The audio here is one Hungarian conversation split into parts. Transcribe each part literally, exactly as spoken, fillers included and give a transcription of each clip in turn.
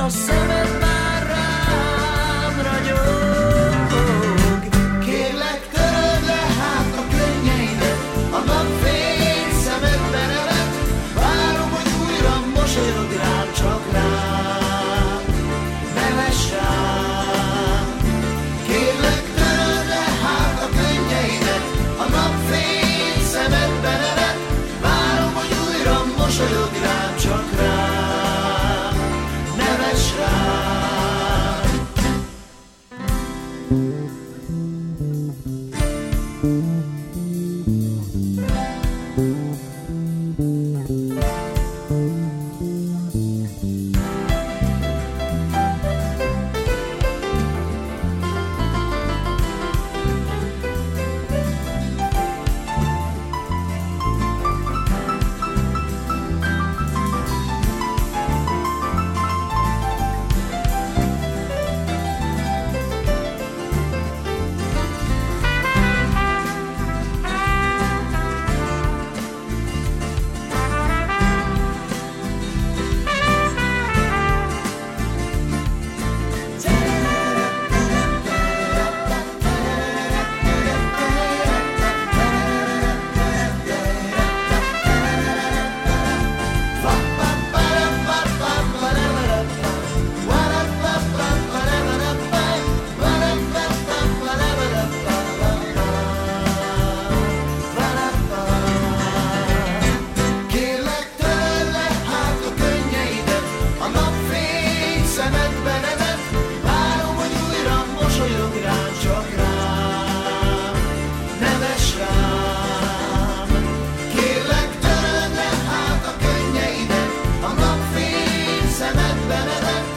a szemed már rám ragyog. Kérlek, töröld le hát a könnyeidet, a napfény szemedben ered, várom, hogy újra mosolyog rám, csak rám, neves rám. Kérlek, töröld le hát a könnyeidet, a napfény szemedben ered, várom, hogy újra mosolyog rám, csak rám, neves rám.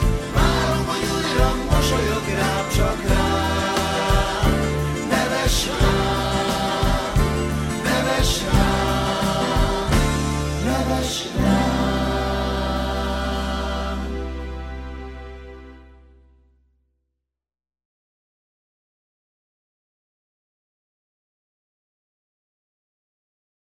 Mosolyog rám, csak rám, neves rám.